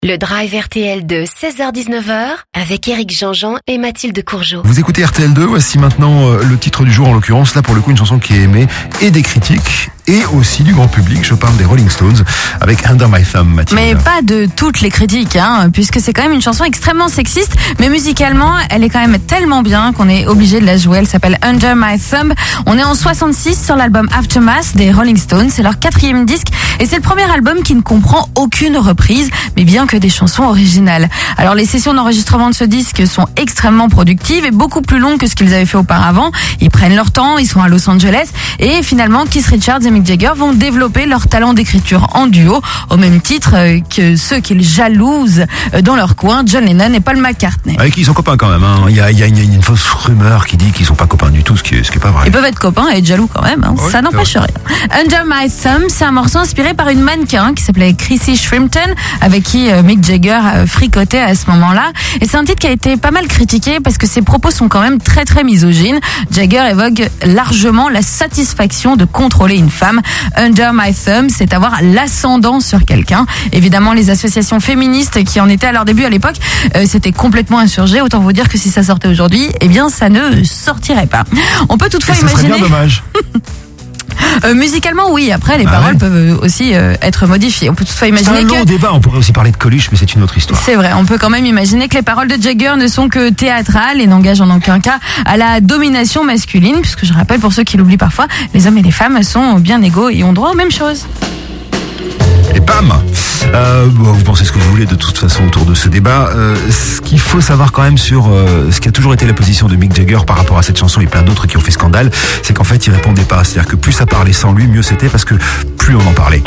Le Drive RTL de 16h-19h avec Éric Jean-Jean et Mathilde Courgeot. Vous écoutez RTL2, voici maintenant le titre du jour en l'occurrence. Là pour le coup une chanson qui est aimée et des critiques et aussi du grand public. Je parle des Rolling Stones avec Under My Thumb, Mathilde. Mais pas de toutes les critiques, puisque c'est quand même une chanson extrêmement sexiste, mais musicalement elle est quand même tellement bien qu'on est obligé de la jouer. Elle s'appelle Under My Thumb. On est en 66 sur l'album Aftermath des Rolling Stones. C'est leur 4e disque et c'est le premier album qui ne comprend aucune reprise, mais bien que des chansons originales. Alors les sessions d'enregistrement de ce disque sont extrêmement productives et beaucoup plus longues que ce qu'ils avaient fait auparavant. Ils prennent leur temps, ils sont à Los Angeles et finalement Keith Richards et Mick Jagger vont développer leur talent d'écriture en duo, au même titre que ceux qu'ils jalousent dans leur coin, John Lennon et Paul McCartney. Avec qui ils sont copains quand même. Il y a une fausse rumeur qui dit qu'ils sont pas copains du tout, ce qui est pas vrai. Ils peuvent être copains et être jaloux quand même, Ouais, ça n'empêche rien. Under My Thumb, c'est un morceau inspiré par une mannequin qui s'appelait Chrissy Shrimpton, avec qui Mick Jagger fricotait à ce moment-là. Et c'est un titre qui a été pas mal critiqué parce que ses propos sont quand même très très misogynes. Jagger évoque largement la satisfaction de contrôler une femme. Under My Thumb, c'est avoir l'ascendant sur quelqu'un. Évidemment, les associations féministes qui en étaient à leur début à l'époque, c'était complètement insurgé. Autant vous dire que si ça sortait aujourd'hui, eh bien ça ne sortirait pas. On peut toutefois ça serait imaginer... bien dommage. Musicalement, oui. Après, les paroles peuvent aussi être modifiées. On peut toutefois imaginer c'est un long débat. On pourrait aussi parler de Coluche, mais c'est une autre histoire. C'est vrai. On peut quand même imaginer que les paroles de Jagger ne sont que théâtrales et n'engagent en aucun cas à la domination masculine, puisque je rappelle pour ceux qui l'oublient parfois, les hommes et les femmes sont bien égaux et ont droit aux mêmes choses. Et bam vous pensez ce que vous voulez de toute façon autour de ce débat. Ce qu'il faut savoir quand même sur ce qui a toujours été la position de Mick Jagger par rapport à cette chanson et plein d'autres qui ont fait scandale, c'est qu'en fait il répondait pas. C'est-à-dire que plus ça parlait sans lui, mieux c'était, parce que plus on en parlait.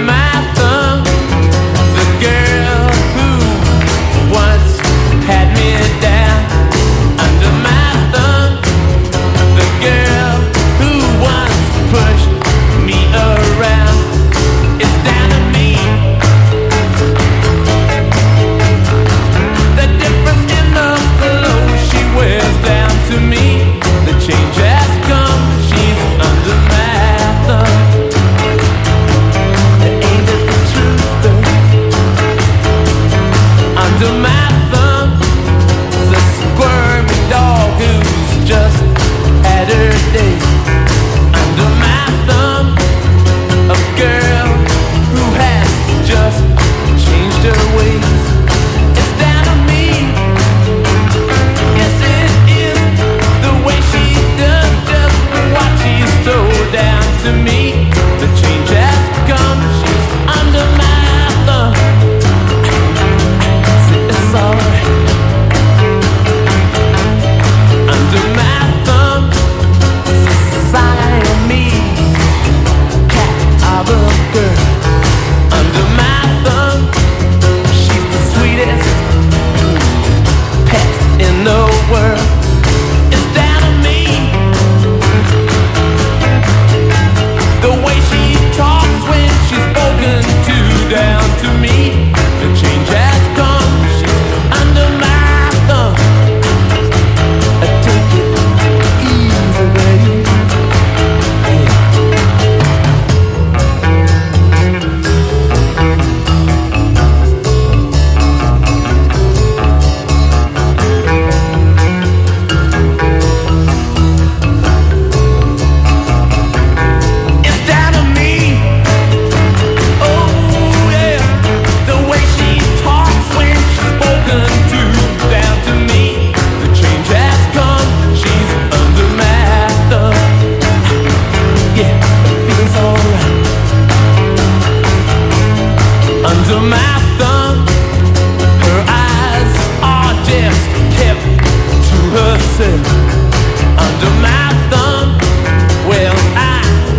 Under my thumb, her eyes are just kept to herself. Under my thumb, well, I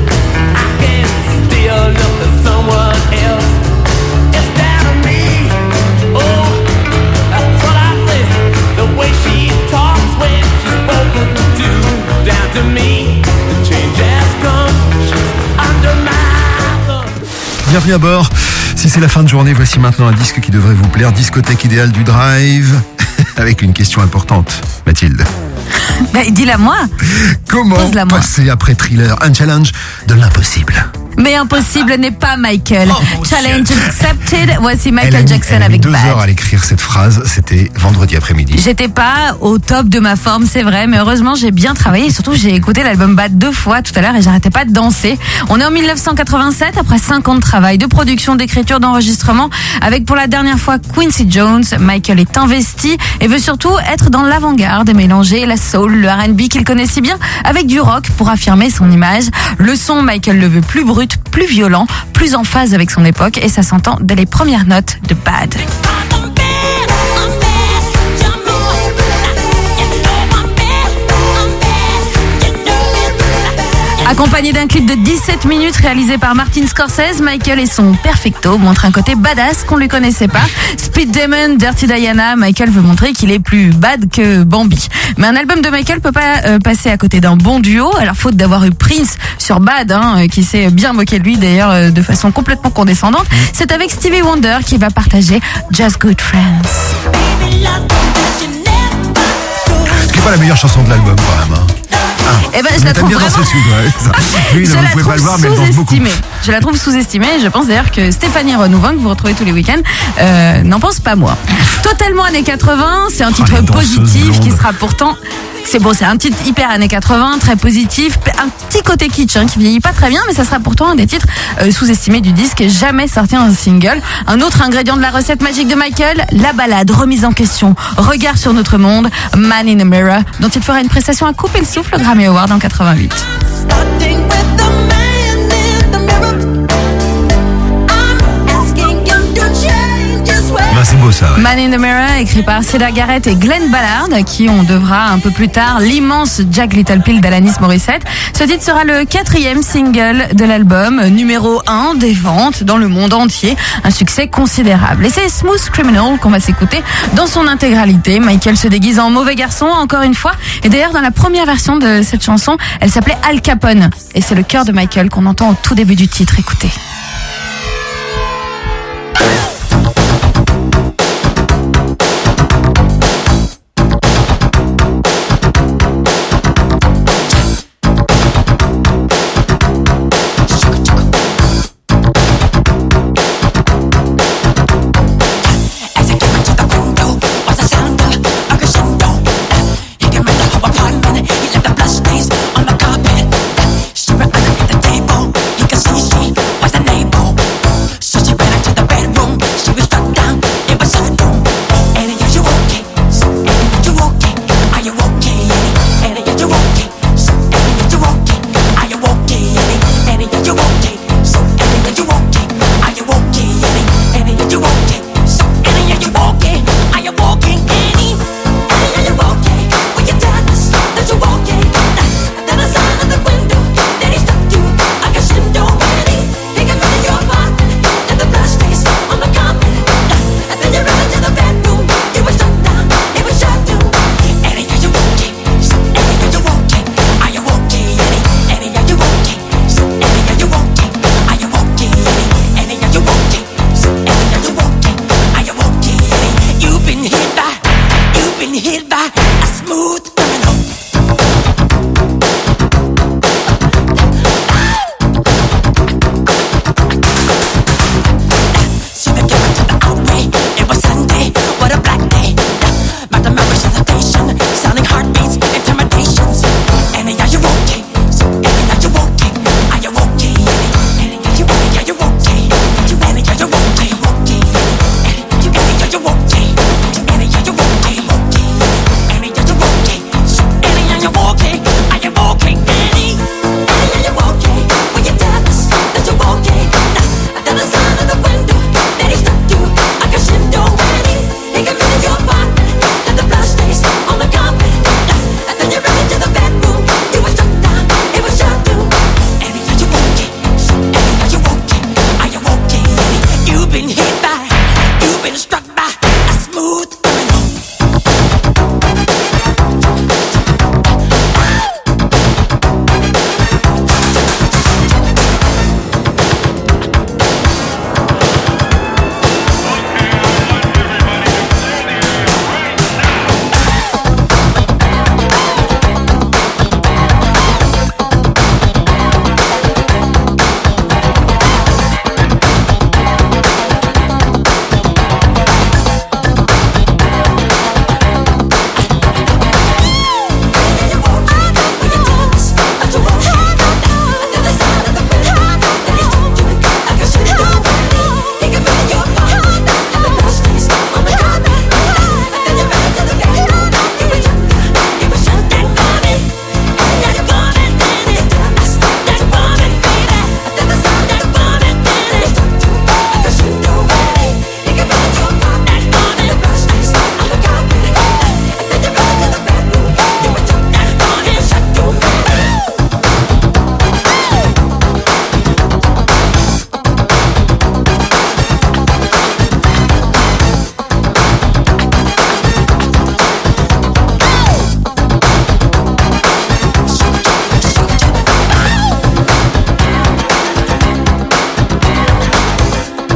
can still look at someone else instead of me. Oh, that's what I said. The way she talks when she's spoken to, down to me. The change has come. She's under my thumb. Bienvenue à bord. Si c'est la fin de journée, voici maintenant un disque qui devrait vous plaire. Discothèque idéale du Drive. Avec une question importante, Mathilde. Dis-la moi. Comment Pose-la moi. passer après Thriller un challenge de l'impossible? Mais impossible n'est pas Michael. Challenge accepted. Voici Michael Elle Jackson a mis avec 2 Bad. heures à l'écrire cette phrase, c'était vendredi après-midi. J'étais pas au top de ma forme, c'est vrai, mais heureusement j'ai bien travaillé et surtout j'ai écouté l'album Bad 2 fois tout à l'heure et j'arrêtais pas de danser. On est en 1987, après 5 ans de travail, de production, d'écriture, d'enregistrement, avec pour la dernière fois Quincy Jones. Michael est investi et veut surtout être dans l'avant-garde et mélanger la soul, le R&B qu'il connaît si bien avec du rock pour affirmer son image. Le son, Michael le veut plus brut, plus violent, plus en phase avec son époque et ça s'entend dès les premières notes de Bad. Accompagné d'un clip de 17 minutes réalisé par Martin Scorsese, Michael et son perfecto montrent un côté badass qu'on lui connaissait pas. Speed Demon, Dirty Diana, Michael veut montrer qu'il est plus bad que Bambi. Mais un album de Michael peut pas passer à côté d'un bon duo. Alors faute d'avoir eu Prince sur Bad, qui s'est bien moqué de lui d'ailleurs de façon complètement condescendante, c'est avec Stevie Wonder qu'il va partager Just Good Friends. C'est pas la meilleure chanson de l'album quand même. Eh ben, je la trouve bien vraiment. dansé dessus, ouais. Oui, Je vous la pouvez trouve pas le voir, mais elle danse beaucoup. sous-estimée. Je la trouve sous-estimée. Je pense d'ailleurs que Stéphanie Renouvin, que vous retrouvez tous les week-ends, n'en pense pas moi. Totalement années 80, c'est un titre les danseuses positif qui blondes. sera pourtant... C'est bon, c'est un titre hyper années 80, très positif, un petit côté kitsch qui vieillit pas très bien, mais ça sera pourtant un des titres sous-estimés du disque, jamais sorti en single. Un autre ingrédient de la recette magique de Michael, la ballade remise en question, regard sur notre monde, Man in a Mirror, dont il fera une prestation à couper le souffle au Grammy Award en 88. Starting with the man in the mirror, I'm asking him to change his ways. Ben, c'est beau ça, ouais. Man in the Mirror, écrit par Cedar Garrett et Glenn Ballard, à qui on devra un peu plus tard l'immense Jack Little Pill d'Alanis Morissette. Ce titre sera le 4e single de l'album, numéro 1 des ventes dans le monde entier. Un succès considérable. Et c'est Smooth Criminal qu'on va s'écouter dans son intégralité. Michael se déguise en mauvais garçon, encore une fois. Et d'ailleurs, dans la première version de cette chanson, elle s'appelait Al Capone. Et c'est le cœur de Michael qu'on entend au tout début du titre. Écoutez. As I came into the window, was the sound of a crescendo. He came into our apartment, he left the blood stains on the carpet. She ran underneath the table, you can see she was the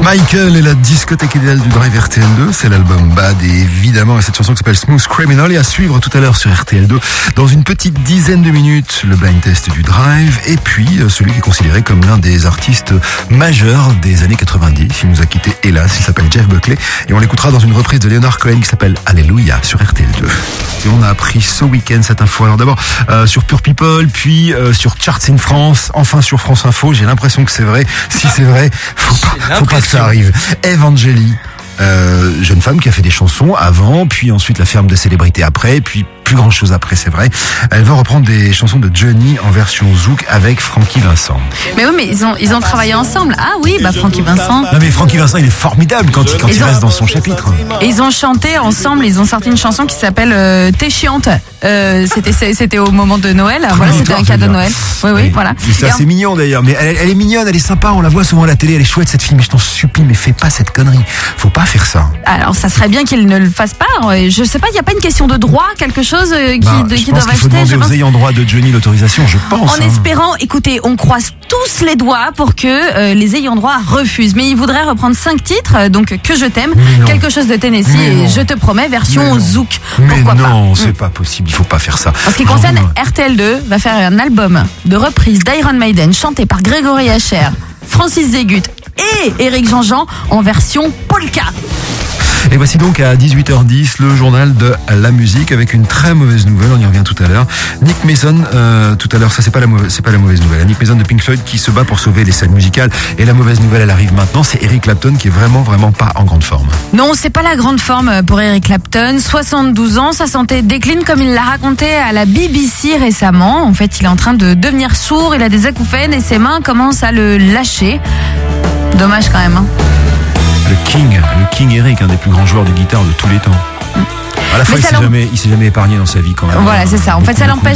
Michael et la discothèque idéale du Drive RTL2, c'est l'album Bad et évidemment cette chanson qui s'appelle Smooth Criminal et à suivre tout à l'heure sur RTL2 dans une petite dizaine de minutes le blind test du Drive et puis celui qui est considéré comme l'un des artistes majeurs des années 90. Il nous a quitté hélas, il s'appelle Jeff Buckley et on l'écoutera dans une reprise de Leonard Cohen qui s'appelle Alléluia sur RTL2. Et on a appris ce week-end cette info. Alors d'abord sur Pure People, puis sur Charts in France, enfin sur France Info. J'ai l'impression que c'est vrai. Si c'est vrai, faut pas que ça arrive. Evangélie, jeune femme qui a fait des chansons avant, puis ensuite la ferme de célébrités après, puis plus grand chose après, c'est vrai. Elle va reprendre des chansons de Johnny en version zouk avec Francky Vincent. Mais oui, mais ils ont travaillé ensemble. Ah oui, bah Francky Vincent. Non mais Francky Vincent, il est formidable quand il reste dans son chapitre. Et ils ont chanté ensemble, ils ont sorti une chanson qui s'appelle T'es chiante. C'était au moment de Noël. Voilà, c'était un cadeau de Noël. Oui, voilà. C'est assez mignon d'ailleurs, mais elle est mignonne, elle est sympa, on la voit souvent à la télé, elle est chouette cette fille, mais je t'en supplie, mais fais pas cette connerie. Faut pas faire ça. Alors ça serait bien qu'il ne le fasse pas. Je sais pas, il n'y a pas une question de droit, quelque chose qui doivent qu'il faut acheter. demander aux ayants droit de Johnny l'autorisation, je pense. En espérant, écoutez, on croise tous les doigts pour que les ayants droit refusent. Mais ils voudraient reprendre 5 titres, donc Que je t'aime, Quelque chose de Tennessee et Je te promets, version zouk. Pourquoi pas? Non, c'est pas possible, il faut pas faire ça. En ce qui concerne RTL2, va faire un album de reprise d'Iron Maiden chanté par Grégory Hacher, Francis Zégut et Éric Jean-Jean en version polka. Et voici donc à 18h10 le journal de la musique avec une très mauvaise nouvelle, on y revient tout à l'heure. Nick Mason, tout à l'heure, ça c'est pas la mauvaise nouvelle. Nick Mason de Pink Floyd qui se bat pour sauver les scènes musicales. Et la mauvaise nouvelle, elle arrive maintenant, c'est Eric Clapton qui est vraiment pas en grande forme. Non, c'est pas la grande forme pour Eric Clapton. 72 ans, sa santé décline comme il l'a raconté à la BBC récemment. En fait, il est en train de devenir sourd, il a des acouphènes et ses mains commencent à le lâcher. Dommage quand même, hein. Le King Eric, un des plus grands joueurs de guitare de tous les temps. À la fois, il s'est jamais épargné dans sa vie quand même. Voilà, c'est ça. En fait, ça l'empêche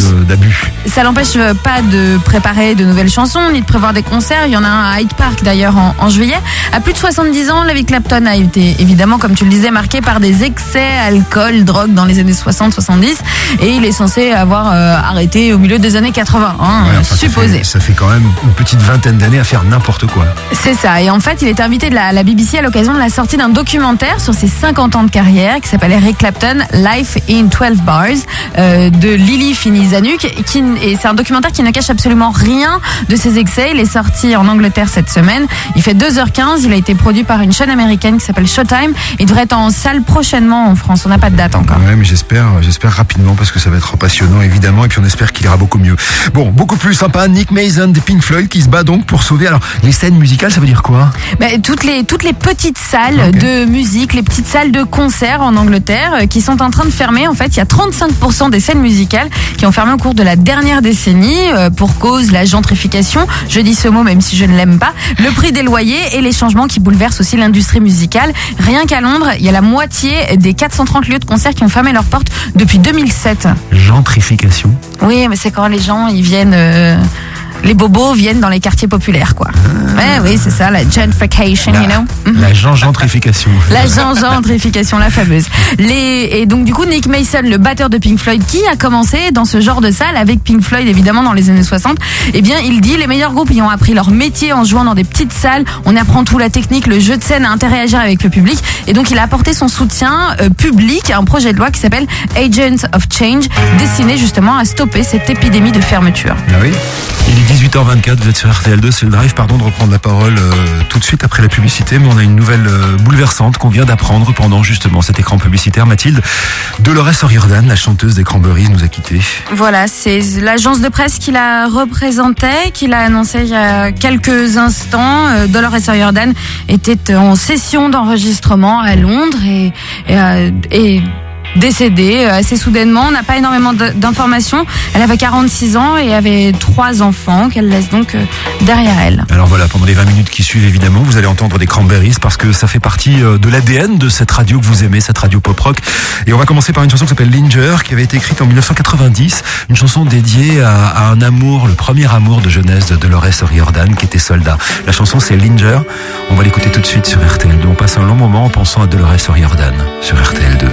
pas de préparer de nouvelles chansons ni de prévoir des concerts. Il y en a un à Hyde Park d'ailleurs en juillet. À plus de 70 ans, la vie de Clapton a été évidemment, comme tu le disais, marquée par des excès, alcool, drogue dans les années 60-70 et il est censé avoir arrêté au milieu des années 80, supposé. Ça fait quand même une petite vingtaine d'années à faire n'importe quoi. C'est ça. Et en fait, il est invité de la BBC à l'occasion de la sortie d'un documentaire sur ses 50 ans de carrière qui s'appelle Eric Clapton, Life in 12 Bars de Lily Finney-Zanuck et c'est un documentaire qui ne cache absolument rien de ses excès. Il est sorti en Angleterre cette semaine. Il fait 2h15. Il a été produit par une chaîne américaine qui s'appelle Showtime. Il devrait être en salle prochainement en France. On n'a pas de date encore. Ouais, mais j'espère rapidement parce que ça va être passionnant évidemment et puis on espère qu'il ira beaucoup mieux. Bon, beaucoup plus sympa, Nick Mason des Pink Floyd qui se bat donc pour sauver. Alors, les scènes musicales, ça veut dire quoi? Toutes les petites salles de musique, les petites salles de concert en Angleterre qui sont en train de fermer. En fait, il y a 35% des scènes musicales qui ont fermé au cours de la dernière décennie pour cause la gentrification. Je dis ce mot même si je ne l'aime pas. Le prix des loyers et les changements qui bouleversent aussi l'industrie musicale. Rien qu'à Londres, il y a la moitié des 430 lieux de concert qui ont fermé leurs portes depuis 2007. Gentrification? Oui, mais c'est quand les gens ils viennent... les bobos viennent dans les quartiers populaires, quoi. Oui, c'est ça, la gentrification, you know. La gentrification. La gentrification, la fameuse. Et donc, du coup, Nick Mason, le batteur de Pink Floyd, qui a commencé dans ce genre de salle avec Pink Floyd, évidemment, dans les années 60, eh bien, il dit, les meilleurs groupes y ont appris leur métier en jouant dans des petites salles. On apprend tout, la technique, le jeu de scène, à interagir avec le public. Et donc, il a apporté son soutien public à un projet de loi qui s'appelle Agents of Change, destiné justement à stopper cette épidémie de fermeture. Ah oui. Il est 18h24, vous êtes sur RTL2, c'est le Drive, pardon de reprendre la parole tout de suite après la publicité, mais on a une nouvelle bouleversante qu'on vient d'apprendre pendant justement cet écran publicitaire. Mathilde, Dolores O'Riordan, la chanteuse des Cranberries, nous a quittés. Voilà, c'est l'agence de presse qui la représentait, qui l'a annoncé il y a quelques instants. Dolores O'Riordan était en session d'enregistrement à Londres et décédée assez soudainement. On n'a pas énormément d'informations. Elle avait 46 ans et avait 3 enfants qu'elle laisse donc derrière elle. Alors voilà, pendant les 20 minutes qui suivent, évidemment, vous allez entendre des Cranberries parce que ça fait partie de l'ADN de cette radio que vous aimez, cette radio pop-rock. Et on va commencer par une chanson qui s'appelle Linger, qui avait été écrite en 1990. Une chanson dédiée à un amour, le premier amour de jeunesse de Dolores O'Riordan, qui était soldat. La chanson, c'est Linger. On va l'écouter tout de suite sur RTL2. On passe un long moment en pensant à Dolores O'Riordan sur RTL2.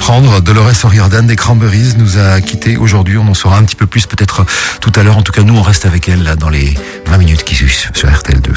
d'apprendre, Dolores O'Riordan des Cranberries nous a quittés aujourd'hui. On en saura un petit peu plus peut-être tout à l'heure. En tout cas, nous, on reste avec elle là, dans les 20 minutes qui suivent sur RTL2.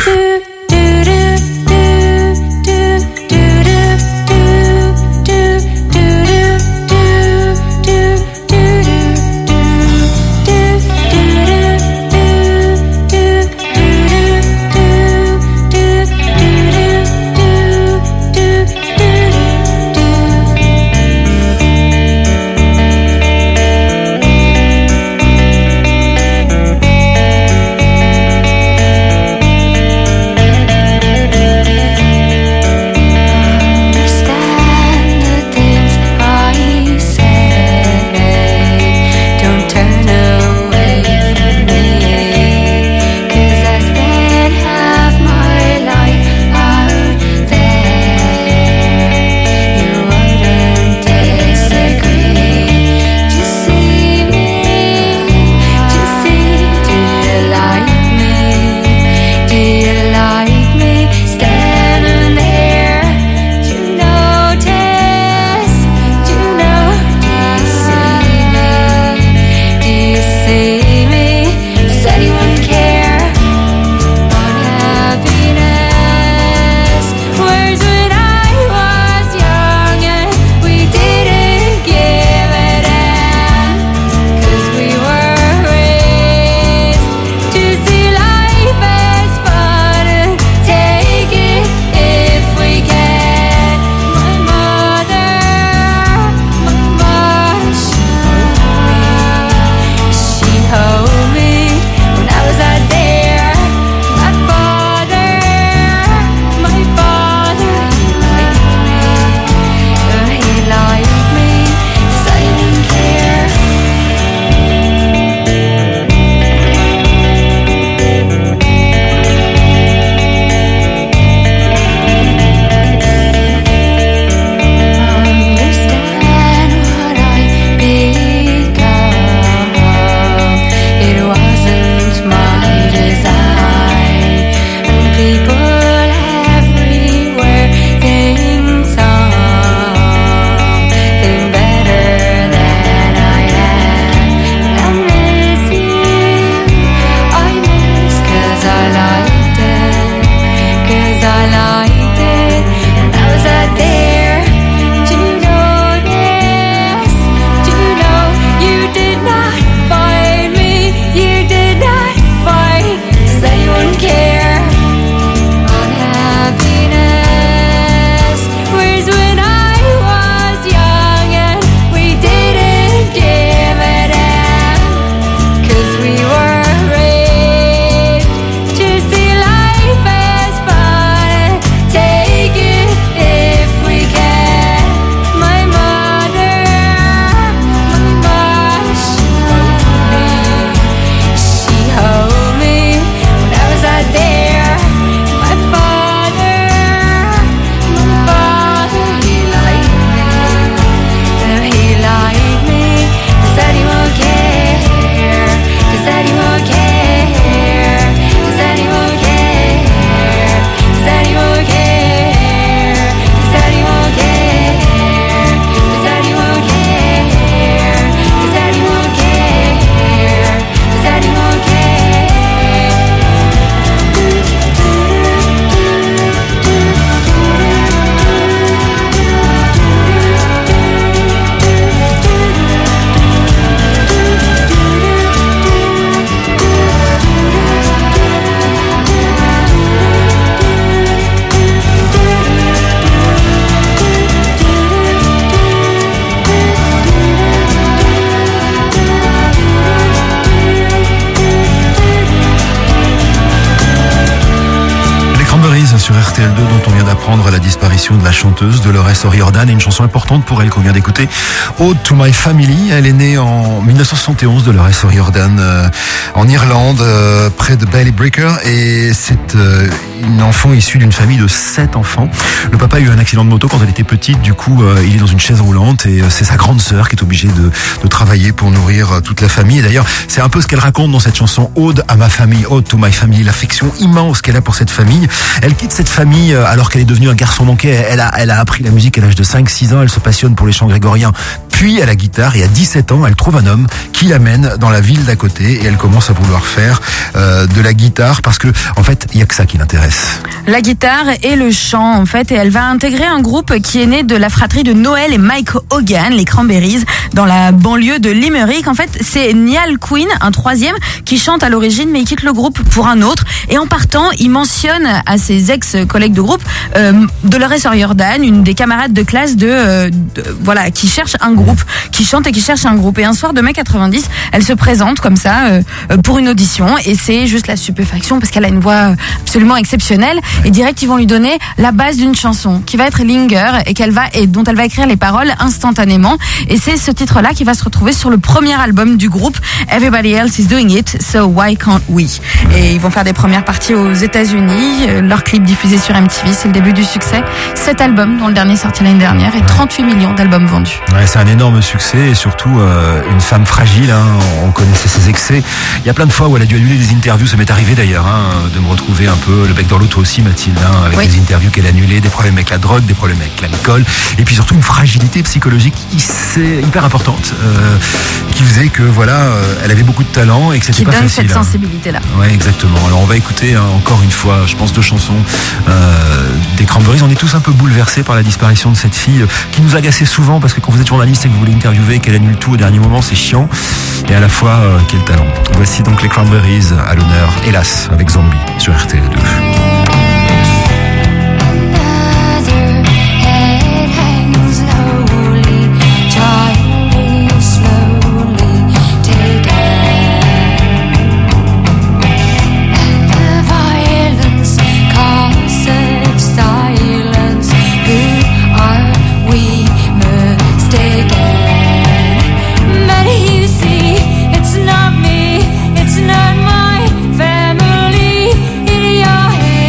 Sur RTL2 dont on vient d'apprendre la disparition de la chanteuse Dolores O'Riordan et une chanson importante pour elle qu'on vient d'écouter, Ode to My Family. Elle est née en 1971, Dolores O'Riordan, en Irlande, près de Ballybreaker, et c'est une enfant issue d'une famille de 7 enfants. Le papa a eu un accident de moto quand elle était petite, du coup il est dans une chaise roulante et c'est sa grande sœur qui est obligée de travailler pour nourrir toute la famille. Et d'ailleurs, c'est un peu ce qu'elle raconte dans cette chanson Ode à ma famille, Ode to My Family, l'affection immense qu'elle a pour cette famille. Elle quitte cette famille alors qu'elle est devenu un garçon manqué. Elle a appris la musique à l'âge de 5-6 ans. Elle se passionne pour les chants grégoriens, puis à la guitare. Et à 17 ans, elle trouve un homme qui l'amène dans la ville d'à côté. Et elle commence à vouloir faire de la guitare parce que, en fait, il y a que ça qui l'intéresse. La guitare et le chant, en fait, et elle va intégrer un groupe qui est né de la fratrie de Noël et Mike Hogan, les Cranberries, dans la banlieue de Limerick. En fait, c'est Niall Quinn, un troisième, qui chante à l'origine, mais il quitte le groupe pour un autre. Et en partant, il mentionne à ses ex-collègues de groupe Dolores O'Riordan, une des camarades de classe voilà, qui cherche un groupe, qui chante et qui cherche un groupe. Et un soir de mai 90, elle se présente comme ça pour une audition, et c'est juste la stupéfaction parce qu'elle a une voix absolument exceptionnelle. Et direct, ils vont lui donner la base d'une chanson qui va être Linger et dont elle va écrire les paroles instantanément. Et c'est ce titre-là qui va se retrouver sur le premier album du groupe, Everybody Else is Doing It, So Why Can't We? Et ils vont faire des premières parties aux États-Unis. Leur clip diffusé sur MTV, c'est le début du succès. 7 albums, dont le dernier sorti l'année dernière, et 38 millions d'albums vendus. Ouais, c'est un énorme succès et surtout une femme fragile. Hein, on connaissait ses excès. Il y a plein de fois où elle a dû annuler des interviews. Ça m'est arrivé d'ailleurs de me retrouver un peu le bec dans l'eau, toi aussi Mathilde, avec Oui. des interviews qu'elle a annulées, des problèmes avec la drogue, des problèmes avec l'alcool, et puis surtout une fragilité psychologique hyper importante qui faisait que voilà, elle avait beaucoup de talent et que c'était Qui pas donne facile. cette sensibilité-là. Ouais, exactement. Alors on va écouter encore une fois, je pense, 2 chansons des Cranberries. On est tous un peu bouleversés par la disparition de cette fille qui nous agaçait souvent parce que quand vous êtes journaliste et que vous voulez interviewer et qu'elle annule tout au dernier moment, c'est chiant. Et à la fois, quel talent. Voici donc les Cranberries à l'honneur, hélas, avec Zombie sur RTL2. Another head hangs lowly, time is slowly taken. The violence causes silence. Who are we mistaken? But you see, it's not me, it's not my family in your head.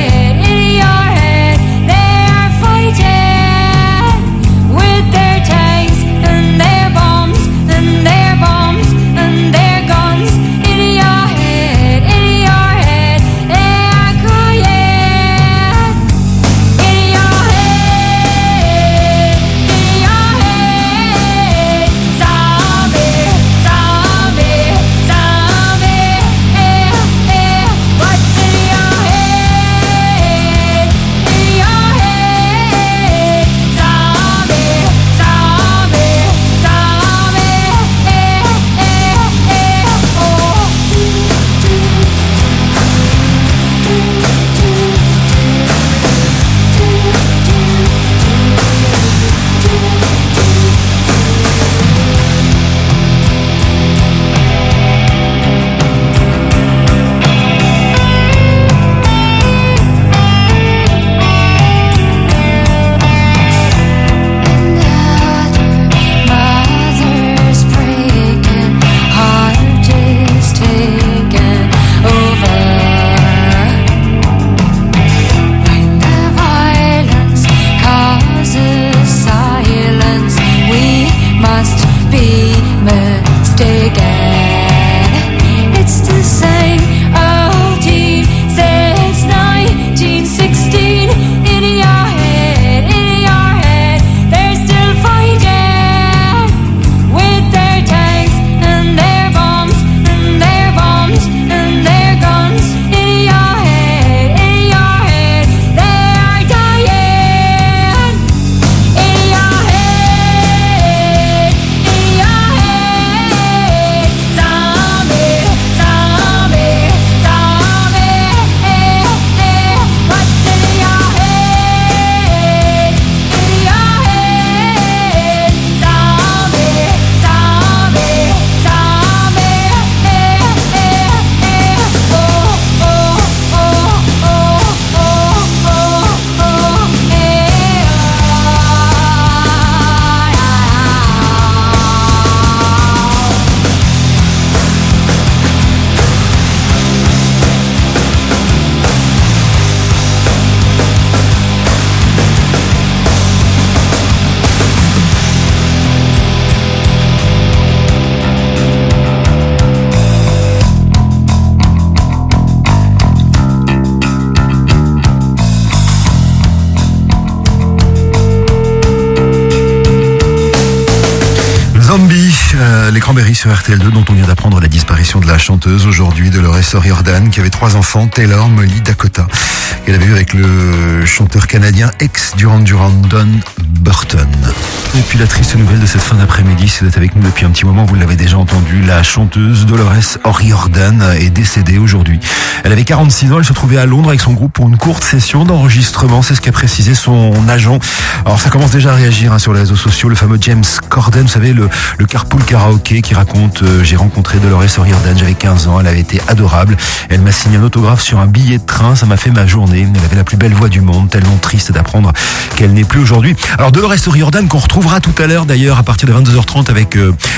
les Cranberries sur RTL2, dont on vient d'apprendre la disparition de la chanteuse aujourd'hui, Dolores O'Riordan, qui avait 3 enfants, Taylor, Molly, Dakota. Elle avait eu avec le chanteur canadien ex-Duran Duran, Don Burton. Et puis la triste nouvelle de cette fin d'après-midi, si vous êtes avec nous depuis un petit moment, vous l'avez déjà entendu, la chanteuse Dolores O'Riordan est décédée aujourd'hui. Elle avait 46 ans, elle se trouvait à Londres avec son groupe pour une courte session d'enregistrement, c'est ce qu'a précisé son agent. Alors ça commence déjà à réagir sur les réseaux sociaux, le fameux James Corden, vous savez, le carpool karaoké qui raconte j'ai rencontré Dolores O'Riordan, j'avais 15 ans, elle avait été adorable, elle m'a signé un autographe sur un billet de train, ça m'a fait ma journée, elle avait la plus belle voix du monde, tellement triste d'apprendre qu'elle n'est plus aujourd'hui. Alors Dolores O'Riordan qu'on retrouvera tout à l'heure d'ailleurs à partir de 22h30 avec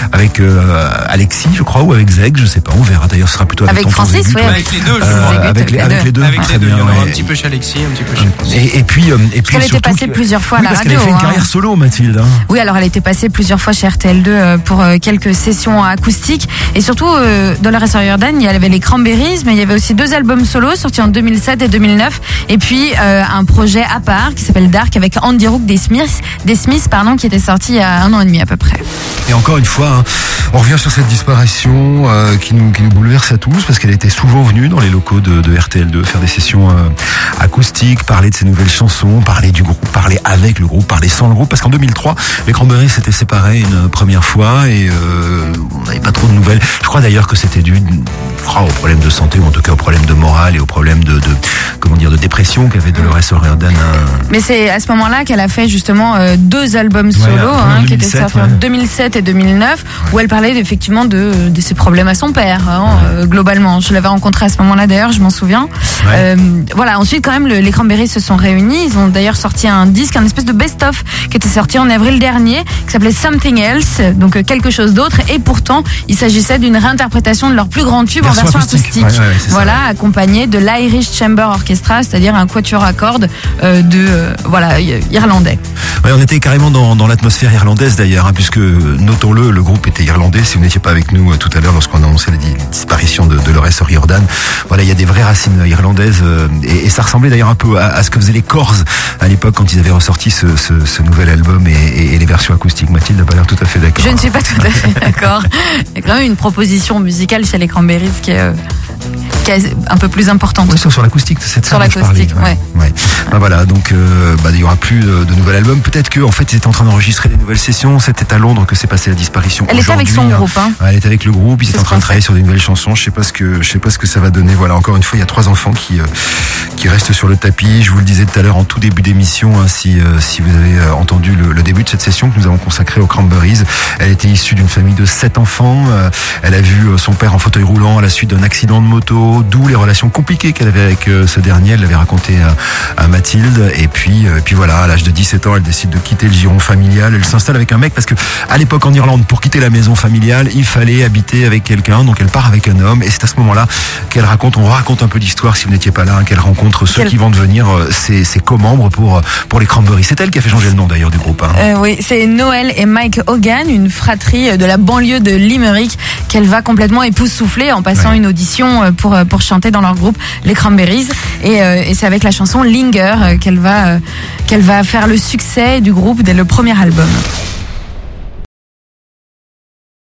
Alexis je crois, ou avec Zeg, je sais pas, on verra d'ailleurs, ce sera plutôt avec Francis, Tonton Zégut, oui, ouais. Avec les deux, avec les deux. Avec Très les deux, bien, il y en aura ouais. un petit peu chez Alexis, un petit peu chez Francis. Et puis Elle était surtout passée plusieurs fois à la parce radio. qu'elle a fait une hein. carrière solo, Mathilde. Hein. Oui, alors elle était passée plusieurs fois chez RTL2 pour quelques sessions acoustiques. Et surtout, Dolores O'Riordan, il y avait les Cranberries, mais il y avait aussi 2 albums solo sortis en 2007 et 2009. Et puis un projet à part qui s'appelle Dark avec Andy Rook des Smiths, qui était sorti il y a 1 an et demi à peu près. Et encore une fois, hein, on revient sur cette disparition qui nous bouleverse à tous parce qu'elle était souvent venue dans les locaux de RTL2 faire des sessions acoustiques, parler de ses nouvelles chansons, parler du groupe, parler avec le groupe, parler sans le groupe. Parce qu'en 2003, les Cranberries s'étaient séparés une première fois et on n'avait pas trop de nouvelles. Je crois d'ailleurs que c'était dû au problème de santé ou en tout cas au problème de morale et au problème de dépression qu'avait Dolores O'Riordan. Mais c'est à ce moment-là qu'elle a fait justement 2 albums solo en qui étaient 2007, sortis en 2007 et 2009 où elle parlait effectivement de ses problèmes à son père globalement. Je l'avais rencontrée à ce moment-là d'ailleurs, je m'en souviens. Voilà, ensuite quand même les Cranberries se sont réunis, ils ont d'ailleurs sorti un disque, un espèce de best-of qui était sorti en avril dernier qui s'appelait Something Else, donc quelque chose d'autre, et pourtant il s'agissait d'une réinterprétation de leur plus grand tube en version acoustique. Voilà, accompagné de l'Irish Chamber Orchestra, c'est-à-dire un quatuor à cordes irlandais. Ouais, on était carrément dans l'atmosphère irlandaise d'ailleurs, hein, puisque notons-le, le groupe était irlandais. Si vous n'étiez pas avec nous tout à l'heure lorsqu'on a annoncé la disparition de Dolores O'Riordan, voilà, il y a des vraies racines irlandaises et ça ressemblait d'ailleurs un peu à ce que faisaient les Corrs à l'époque quand ils avaient ressorti ce nouvel album et les versions acoustiques. Mathilde n'a pas l'air tout à fait d'accord. Je ne suis pas tout à fait d'accord. Il y a quand même une proposition musicale chez les Cranberries qui est un peu plus importante. Oui, sur l'acoustique, c'est ça. Sur l'acoustique, ouais. Ben voilà, donc il y aura plus de nouvel album. Peut-être que en fait ils étaient en train d'enregistrer des nouvelles sessions. C'était à Londres que s'est passée la disparition. Elle était avec son groupe. Hein. Ouais, elle était avec le groupe. Ils étaient en train de travailler sur des nouvelles chansons. Je sais pas ce que ça va donner. Voilà, encore une fois, il y a 3 enfants qui restent sur le tapis. Je vous le disais tout à l'heure en tout début d'émission, hein, si vous avez entendu le début de cette session que nous avons consacrée aux Cranberries. Elle était issue d'une famille de 7 enfants. Elle a vu son père en fauteuil roulant à la suite d'un accident de moto, d'où les relations compliquées qu'elle avait avec ce dernier. Elle l'avait raconté à Mathilde. Et puis voilà, à l'âge de 17 ans, elle décide de quitter le giron familial. Elle s'installe avec un mec parce que à l'époque en Irlande, pour quitter la maison familiale, il fallait habiter avec quelqu'un. Donc elle part avec un homme et c'est à ce moment-là qu'elle raconte, on raconte un peu d'histoire si vous n'étiez pas là, hein, qu'elle rencontre ceux qui vont devenir ses co-membres pour les Cranberries. C'est elle qui a fait changer le nom d'ailleurs du groupe. Hein. Oui, c'est Noël et Mike Hogan, une fratrie de la banlieue de Limerick qu'elle va complètement époustoufler en passant une audition pour chanter dans leur groupe les Cranberries et c'est avec la chanson Linger qu'elle va faire le succès du groupe dès le premier album.